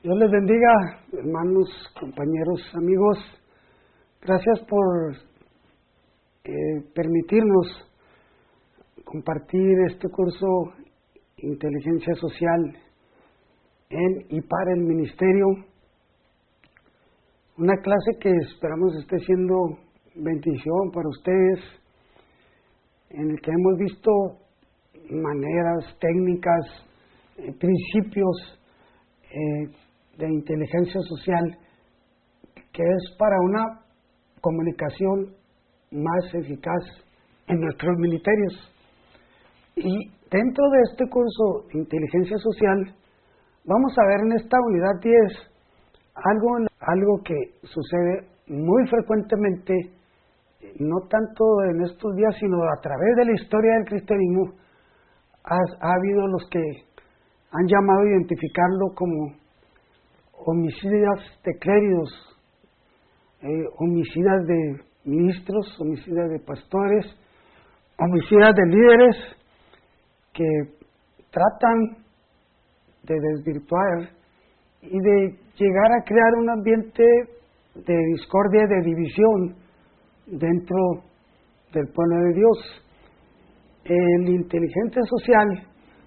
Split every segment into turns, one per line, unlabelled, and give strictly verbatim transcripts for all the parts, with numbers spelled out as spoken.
Dios les bendiga, hermanos, compañeros, amigos. Gracias por eh, permitirnos compartir este curso Inteligencia Social en y para el Ministerio. Una clase que esperamos esté siendo bendición para ustedes, en el que hemos visto maneras, técnicas, eh, principios eh, de inteligencia social, que es para una comunicación más eficaz en nuestros ministerios. Y dentro de este curso de inteligencia social, vamos a ver en esta unidad diez algo, algo que sucede muy frecuentemente, no tanto en estos días, sino a través de la historia del cristianismo. Ha, ha habido los que han llamado a identificarlo como homicidas de clérigos, eh, homicidas de ministros, homicidas de pastores, homicidas de líderes que tratan de desvirtuar y de llegar a crear un ambiente de discordia, de división dentro del pueblo de Dios. El inteligente social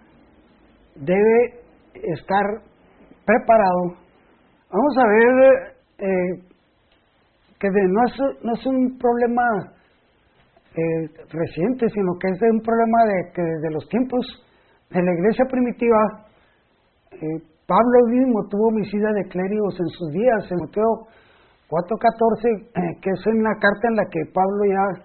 debe estar preparado. Vamos a ver eh, que de, no, es, no es un problema eh, reciente, sino que es un problema de que desde los tiempos de la iglesia primitiva, eh, Pablo mismo tuvo homicida de clérigos en sus días, en Mateo cuatro catorce, eh, que es una carta en la que Pablo ya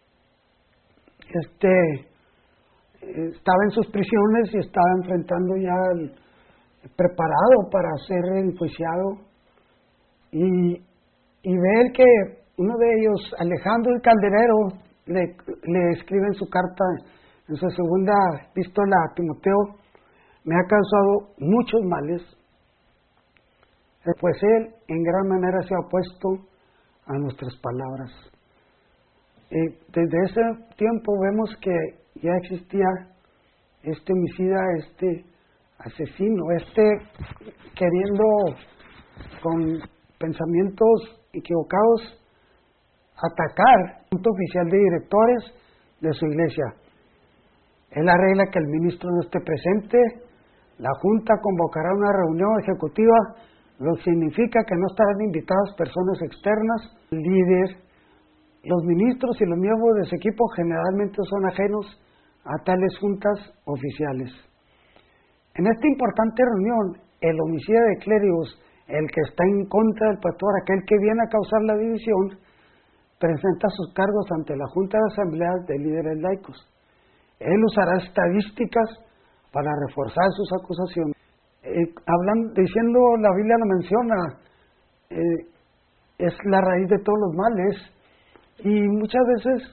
este, estaba en sus prisiones y estaba enfrentando ya el, preparado para ser enjuiciado, y, y ver que uno de ellos, Alejandro el Calderero, le, le escribe en su carta, en su segunda epístola a Timoteo: me ha causado muchos males, pues él en gran manera se ha opuesto a nuestras palabras. Eh, desde ese tiempo vemos que ya existía este homicida, este asesino, este queriendo con pensamientos equivocados atacar al punto oficial de directores de su iglesia. Él arregla que el ministro no esté presente, la junta convocará una reunión ejecutiva, lo que significa que no estarán invitadas personas externas. El líder, los ministros y los miembros de su equipo generalmente son ajenos a tales juntas oficiales. En esta importante reunión, el homicida de clérigos, el que está en contra del pastor, aquel que viene a causar la división, presenta sus cargos ante la Junta de Asambleas de Líderes Laicos. Él usará estadísticas para reforzar sus acusaciones. Eh, hablan, diciendo, la Biblia lo menciona, eh, es la raíz de todos los males, y muchas veces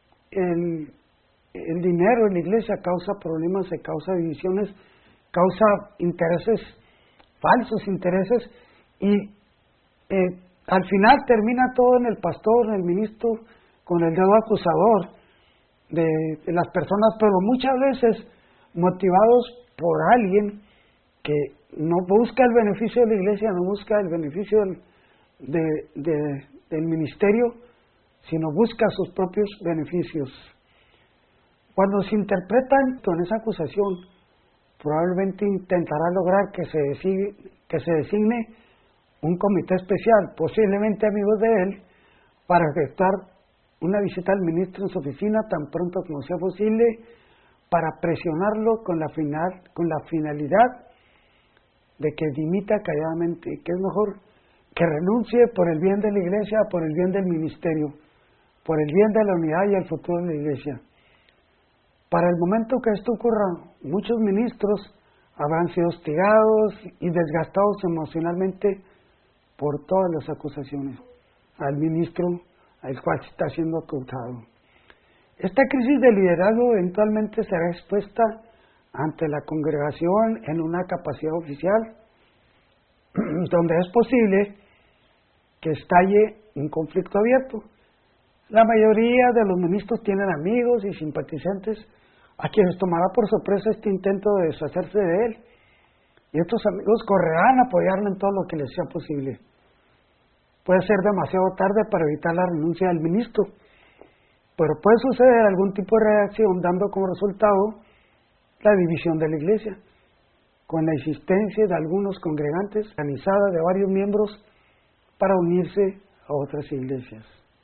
el, el dinero en la iglesia causa problemas, se causa divisiones, causa intereses, falsos intereses, y eh, al final termina todo en el pastor, en el ministro, con el dedo acusador de, de las personas, pero muchas veces motivados por alguien que no busca el beneficio de la iglesia, no busca el beneficio del, de, de, del ministerio, sino busca sus propios beneficios. Cuando se interpretan con esa acusación, probablemente intentará lograr que se designe, que se designe un comité especial, posiblemente amigos de él, para efectuar una visita al ministro en su oficina tan pronto como sea posible, para presionarlo con la, final, con la finalidad de que dimita calladamente, que es mejor que renuncie por el bien de la iglesia, por el bien del ministerio, por el bien de la unidad y el futuro de la iglesia. Para el momento que esto ocurra, muchos ministros habrán sido hostigados y desgastados emocionalmente por todas las acusaciones al ministro al cual se está siendo acusado. Esta crisis de liderazgo eventualmente será expuesta ante la congregación en una capacidad oficial, donde es posible que estalle un conflicto abierto. La mayoría de los ministros tienen amigos y simpatizantes a quienes tomará por sorpresa este intento de deshacerse de él, Y estos amigos correrán a apoyarle en todo lo que les sea posible. Puede ser demasiado tarde para evitar la renuncia del ministro, pero puede suceder algún tipo de reacción dando como resultado la división de la iglesia, con la existencia de algunos congregantes organizada de varios miembros para unirse a otras iglesias.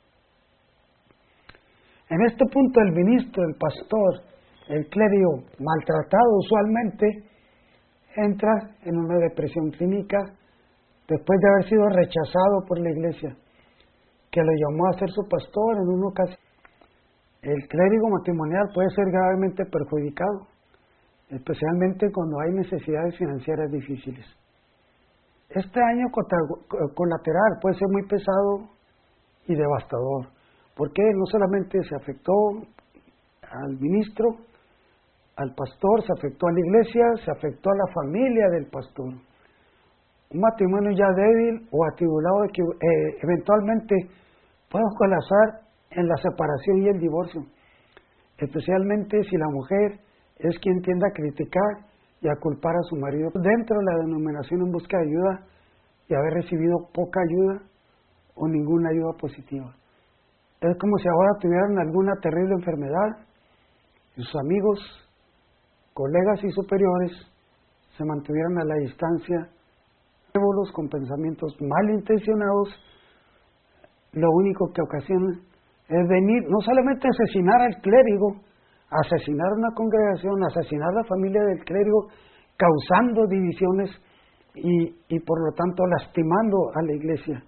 En este punto el ministro, el pastor, el clérigo maltratado usualmente entra en una depresión clínica después de haber sido rechazado por la iglesia, que lo llamó a ser su pastor en una ocasión. El clérigo matrimonial puede ser gravemente perjudicado, especialmente cuando hay necesidades financieras difíciles. Este daño colateral puede ser muy pesado y devastador, porque no solamente se afectó al ministro, al pastor, se afectó a la iglesia, se afectó a la familia del pastor. Un matrimonio ya débil o atribulado que eh, eventualmente puede colapsar en la separación y el divorcio, especialmente si la mujer es quien tiende a criticar y a culpar a su marido dentro de la denominación en busca de ayuda y haber recibido poca ayuda o ninguna ayuda positiva. Es como si ahora tuvieran alguna terrible enfermedad y sus amigos, colegas y superiores se mantuvieran a la distancia, frívolos, con pensamientos malintencionados. Lo único que ocasiona es venir, no solamente asesinar al clérigo, asesinar a una congregación, asesinar a la familia del clérigo, causando divisiones y, y por lo tanto lastimando a la iglesia.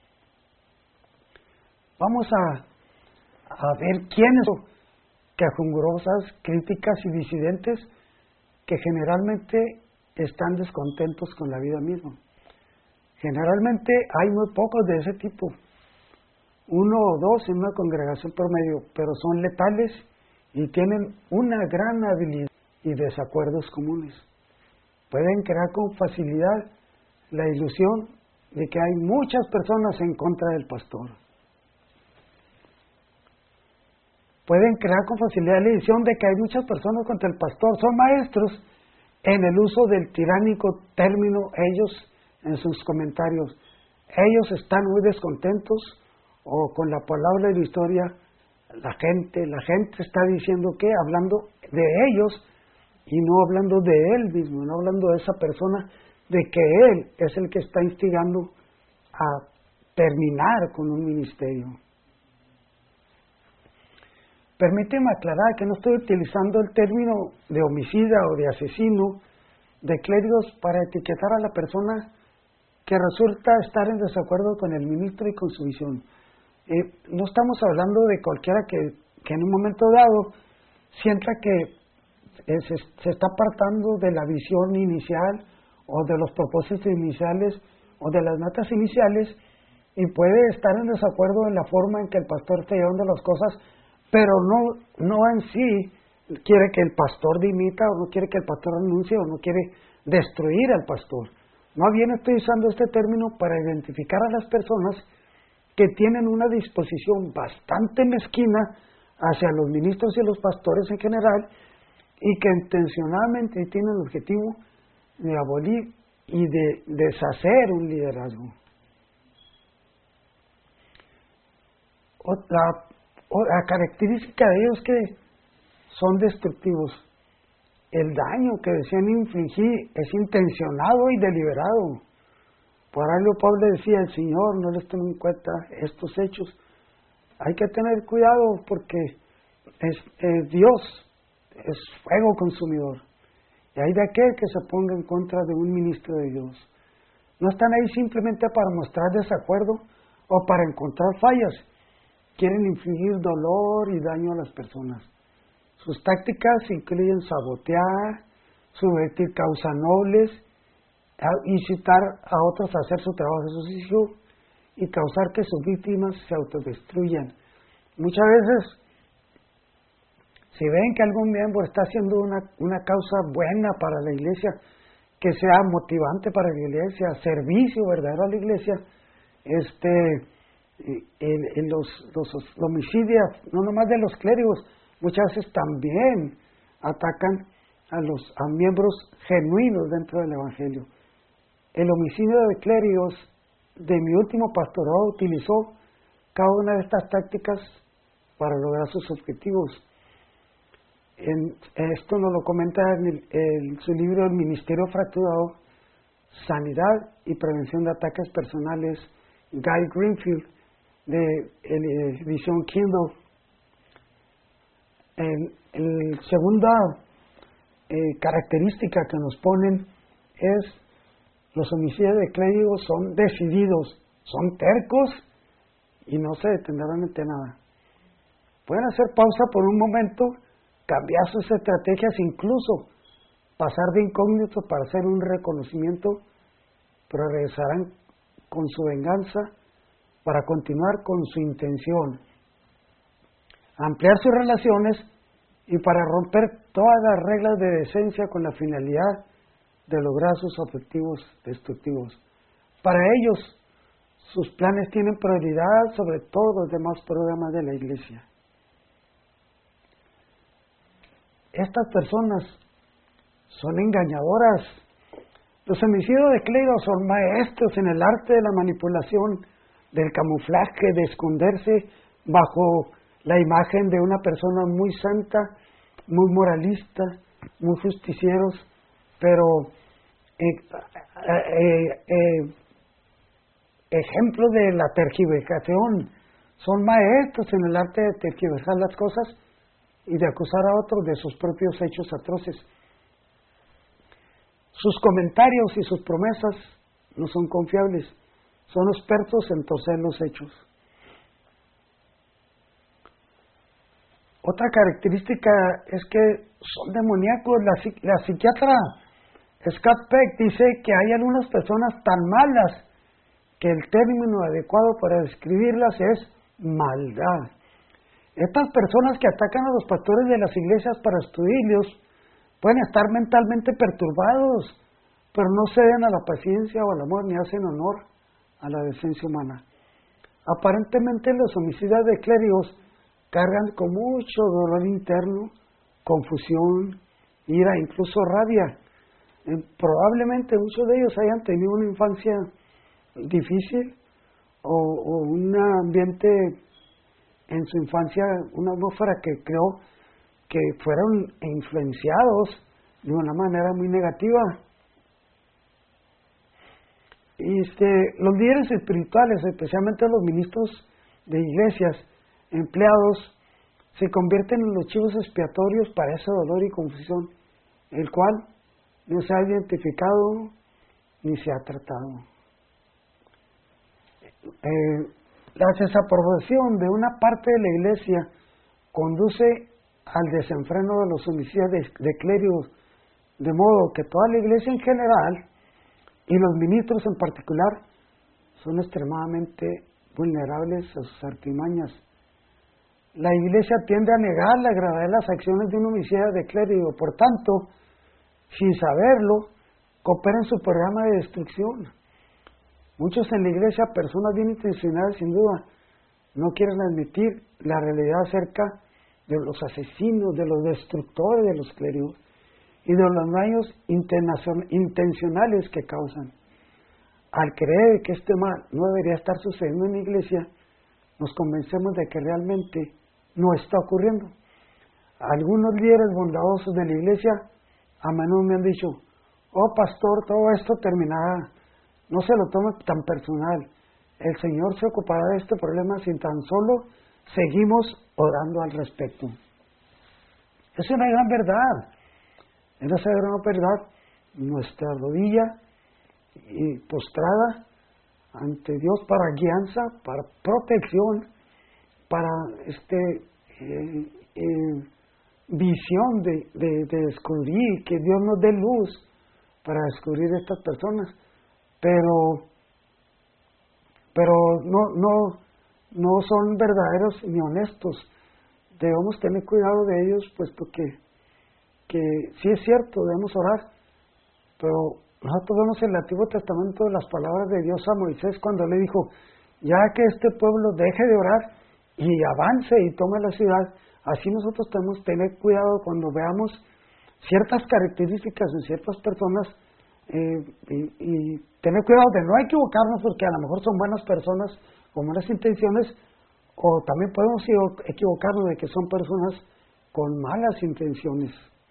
Vamos a, a ver quiénes son quejumbrosas, críticas y disidentes que generalmente están descontentos con la vida misma. Generalmente hay muy pocos de ese tipo, uno o dos en una congregación promedio, pero son letales y tienen una gran habilidad y desacuerdos comunes. Pueden crear con facilidad la ilusión de que hay muchas personas en contra del pastor. Pueden crear con facilidad la ilusión de que hay muchas personas contra el pastor. Son maestros en el uso del tiránico término ellos en sus comentarios. Ellos están muy descontentos o con la palabra de la historia, la gente, la gente está diciendo que, hablando de ellos y no hablando de él mismo, no hablando de esa persona, de que él es el que está instigando a terminar con un ministerio. Permíteme aclarar que no estoy utilizando el término de homicida o de asesino de clérigos para etiquetar a la persona que resulta estar en desacuerdo con el ministro y con su visión. Eh, no estamos hablando de cualquiera que, que en un momento dado sienta que eh, se, se está apartando de la visión inicial o de los propósitos iniciales o de las metas iniciales y puede estar en desacuerdo en la forma en que el pastor está llevando las cosas, pero no, no en sí quiere que el pastor dimita o no quiere que el pastor renuncie o no quiere destruir al pastor. Más bien estoy usando este término para identificar a las personas que tienen una disposición bastante mezquina hacia los ministros y los pastores en general y que intencionadamente tienen el objetivo de abolir y de deshacer un liderazgo. Otra, otra característica de ellos es que son destructivos. El daño que desean infligir es intencionado y deliberado. Por algo Pablo decía, el Señor no les toma en cuenta estos hechos. Hay que tener cuidado porque es, es Dios es fuego consumidor. Y hay de aquel que se ponga en contra de un ministro de Dios. No están ahí simplemente para mostrar desacuerdo o para encontrar fallas. Quieren infligir dolor y daño a las personas. Sus tácticas incluyen sabotear, subvertir causas nobles, incitar a otros a hacer su trabajo sucio y causar que sus víctimas se autodestruyan. Muchas veces, si ven que algún miembro está haciendo una, una causa buena para la iglesia, que sea motivante para la iglesia, servicio verdadero a la iglesia, este, en, en los, los, los homicidios, no nomás de los clérigos, muchas veces también atacan a los a miembros genuinos dentro del Evangelio. El homicidio de clérigos de mi último pastorado utilizó cada una de estas tácticas para lograr sus objetivos. En, esto nos lo comenta en, el, en su libro El Ministerio Fracturado, Sanidad y Prevención de Ataques Personales, Guy Greenfield, de, de edición Kindle. El, el segunda eh, característica que nos ponen es: los homicidios de clérigos son decididos, son tercos y no se detendrán ante nada. Pueden hacer pausa por un momento, cambiar sus estrategias, incluso pasar de incógnito para hacer un reconocimiento, pero regresarán con su venganza para continuar con su intención, ampliar sus relaciones y para romper todas las reglas de decencia con la finalidad de lograr sus objetivos destructivos. Para ellos, sus planes tienen prioridad sobre todos los demás programas de la Iglesia. Estas personas son engañadoras. Los homicidios de clérigos son maestros en el arte de la manipulación, del camuflaje, de esconderse bajo la imagen de una persona muy santa, muy moralista, muy justicieros, pero eh, eh, eh, ejemplos de la tergiversación. Son maestros en el arte de tergiversar las cosas y de acusar a otros de sus propios hechos atroces. Sus comentarios y sus promesas no son confiables, son expertos en torcer los hechos. Otra característica es que son demoníacos. La, la psiquiatra Scott Peck dice que hay algunas personas tan malas que el término adecuado para describirlas es maldad. Estas personas que atacan a los pastores de las iglesias para destruirlos pueden estar mentalmente perturbados, pero no ceden a la paciencia o al amor ni hacen honor a la decencia humana. Aparentemente los homicidas de clérigos cargan con mucho dolor interno, confusión, ira, incluso rabia. Eh, probablemente muchos de ellos hayan tenido una infancia difícil o, o un ambiente en su infancia, una atmósfera que creo que fueron influenciados de una manera muy negativa. Y este, los líderes espirituales, especialmente los ministros de iglesias, empleados, se convierten en los chivos expiatorios para ese dolor y confusión, el cual no se ha identificado ni se ha tratado. Eh, la desaprobación de una parte de la iglesia conduce al desenfreno de los homicidios de, de clérigos, de modo que toda la iglesia en general y los ministros en particular son extremadamente vulnerables a sus artimañas. La iglesia tiende a negar la gravedad de las acciones de un homicida de clérigo, por tanto, sin saberlo, coopera en su programa de destrucción. Muchos en la iglesia, personas bien intencionadas sin duda, no quieren admitir la realidad acerca de los asesinos, de los destructores de los clérigos y de los daños intencionales que causan. Al creer que este mal no debería estar sucediendo en la iglesia, nos convencemos de que realmente no está ocurriendo. Algunos líderes bondadosos de la iglesia a menudo me han dicho: oh pastor, todo esto terminará, no se lo tome tan personal, el Señor se ocupará de este problema si tan solo seguimos orando al respecto. Es una gran verdad, es una gran verdad. Nuestra rodilla y postrada ante Dios para guianza, para protección, para este eh, eh, visión de, de, de descubrir, que Dios nos dé luz para descubrir estas personas, pero pero no no no son verdaderos ni honestos. Debemos tener cuidado de ellos, puesto que que sí es cierto, debemos orar, pero nosotros vemos en el Antiguo Testamento las palabras de Dios a Moisés cuando le dijo: ya que este pueblo deje de orar y avance y tome la ciudad. Así nosotros tenemos que tener cuidado cuando veamos ciertas características en ciertas personas eh, y, y tener cuidado de no equivocarnos, porque a lo mejor son buenas personas con buenas intenciones, o también podemos equivocarnos de que son personas con malas intenciones.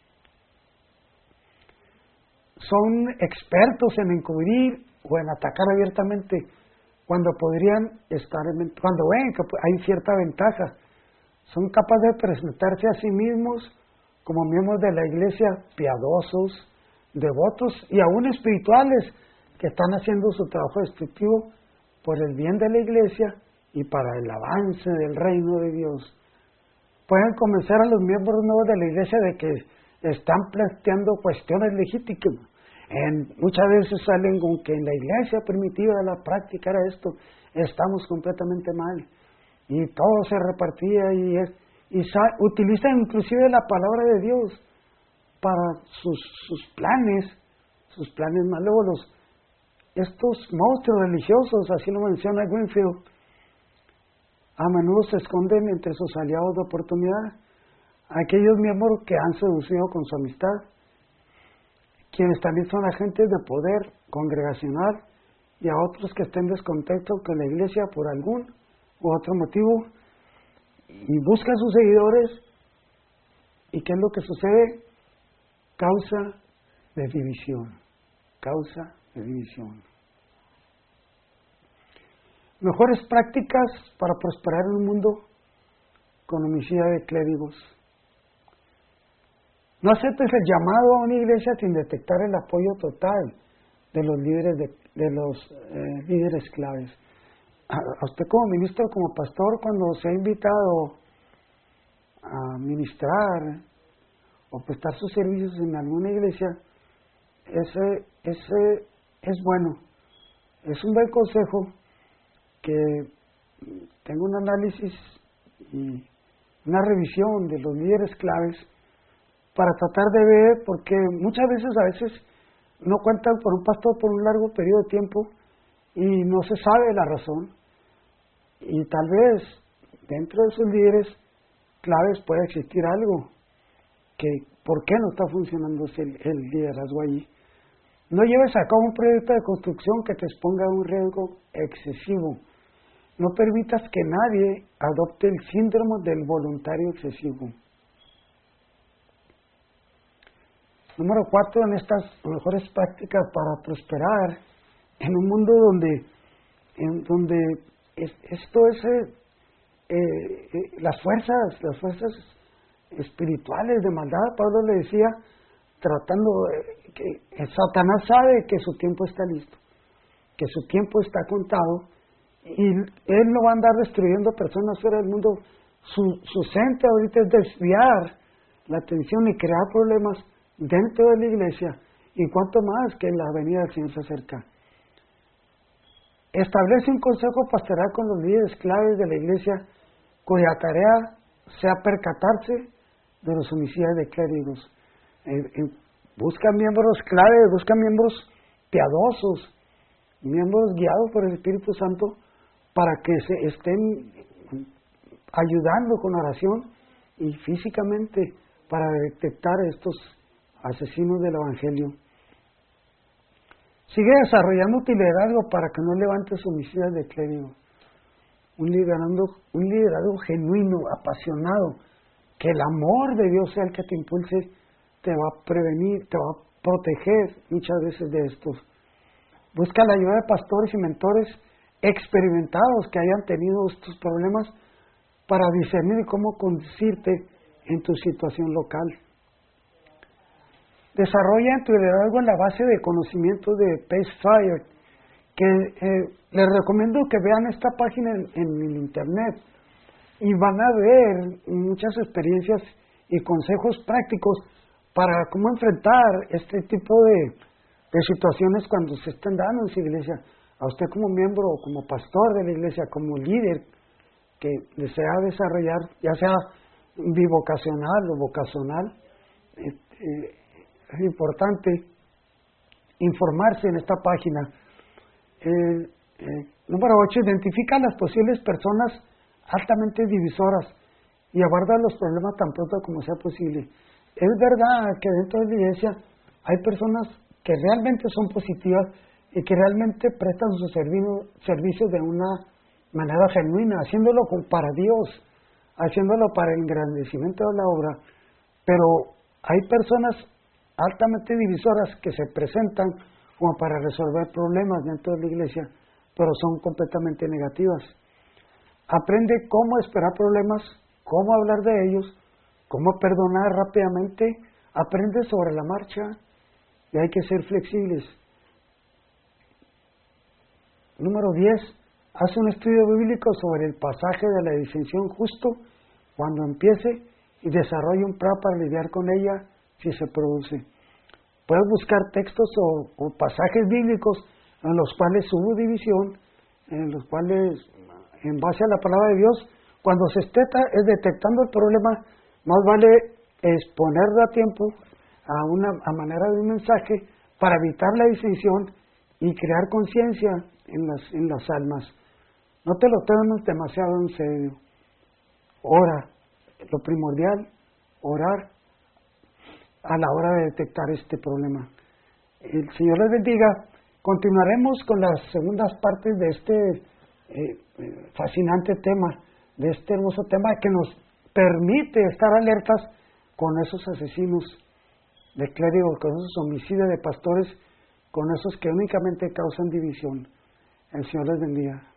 Son expertos en encubrir o en atacar abiertamente cuando podrían estar en, cuando ven que hay cierta ventaja. Son capaces de presentarse a sí mismos como miembros de la iglesia, piadosos, devotos y aún espirituales, que están haciendo su trabajo destructivo por el bien de la iglesia y para el avance del reino de Dios. Pueden convencer a los miembros nuevos de la iglesia de que están planteando cuestiones legítimas. En, muchas veces salen con que en la iglesia primitiva la práctica era esto, estamos completamente mal, y todo se repartía, y, es, y sa, utilizan inclusive la palabra de Dios para sus, sus planes, sus planes malévolos. Estos monstruos religiosos, así lo menciona Greenfield, a menudo se esconden entre sus aliados de oportunidad, aquellos miembros que han seducido con su amistad, quienes también son agentes de poder congregacional, y a otros que estén descontentos con la iglesia por algún u otro motivo, y buscan sus seguidores. ¿Y qué es lo que sucede? Causa de división, causa de división. Mejores prácticas para prosperar en un mundo con homicidio de clérigos. No aceptes el llamado a una iglesia sin detectar el apoyo total de los líderes de, de los eh, líderes claves. A, a usted como ministro, como pastor, cuando se ha invitado a ministrar o prestar sus servicios en alguna iglesia, ese, ese es bueno. Es un buen consejo que tenga un análisis y una revisión de los líderes claves para tratar de ver, porque muchas veces a veces no cuentan por un pastor por un largo periodo de tiempo y no se sabe la razón, y tal vez dentro de sus líderes claves puede existir algo que por qué no está funcionando el, el liderazgo allí. No lleves a cabo un proyecto de construcción que te exponga a un riesgo excesivo. No permitas que nadie adopte el síndrome del voluntario excesivo. Número cuatro, en estas mejores prácticas para prosperar en un mundo donde, en donde es, esto es eh, eh, las fuerzas, las fuerzas espirituales de maldad. Pablo le decía, tratando eh, que Satanás sabe que su tiempo está listo, que su tiempo está contado, y él no va a andar destruyendo personas fuera del mundo. Su, su centro ahorita es desviar la atención y crear problemas dentro de la iglesia, y cuanto más que la venida del Señor se acerca. Establece un consejo pastoral con los líderes claves de la iglesia, cuya tarea sea percatarse de los homicidios de clérigos. Eh, eh, busca miembros claves, busca miembros piadosos, miembros guiados por el Espíritu Santo, para que se estén ayudando con oración y físicamente para detectar estos asesinos del Evangelio. Sigue desarrollando tu liderazgo para que no levantes homicidas de clérigo. Un liderazgo, un liderazgo genuino, apasionado, que el amor de Dios sea el que te impulse, te va a prevenir, te va a proteger muchas veces de estos. Busca la ayuda de pastores y mentores experimentados que hayan tenido estos problemas para discernir cómo conducirte en tu situación local. Desarrolla en tu liderazgo en la base de conocimiento de Pacefire, que eh, les recomiendo que vean esta página en, en el internet, y van a ver muchas experiencias y consejos prácticos para cómo enfrentar este tipo de, de situaciones cuando se estén dando en su iglesia. A usted como miembro o como pastor de la iglesia, como líder que desea desarrollar, ya sea bivocacional o vocacional, eh, eh, es importante informarse en esta página. Eh, eh, número ocho, identifica las posibles personas altamente divisoras y aborda los problemas tan pronto como sea posible. es verdad que dentro de la iglesia hay personas que realmente son positivas y que realmente prestan su servicio, servicio de una manera genuina, haciéndolo para Dios, haciéndolo para el engrandecimiento de la obra, pero hay personas altamente divisoras que se presentan como para resolver problemas dentro de la iglesia, pero son completamente negativas. Aprende cómo esperar problemas, cómo hablar de ellos, cómo perdonar rápidamente, aprende sobre la marcha y hay que ser flexibles. Número diez. Haz un estudio bíblico sobre el pasaje de la disensión justo cuando empiece y desarrolla un plan para lidiar con ella si se produce. Puedes buscar textos o, o pasajes bíblicos en los cuales hubo división, en los cuales, en base a la palabra de Dios, cuando se esté es detectando el problema, más vale exponerlo a tiempo a una a manera de un mensaje para evitar la disensión y crear conciencia en las, en las almas. No te lo tomes demasiado en serio. Ora, lo primordial, orar a la hora de detectar este problema. El Señor les bendiga. Continuaremos con las segundas partes de este eh, fascinante tema, de este hermoso tema que nos permite estar alertas con esos asesinos de clérigos, con esos homicidios de pastores, con esos que únicamente causan división. El Señor les bendiga.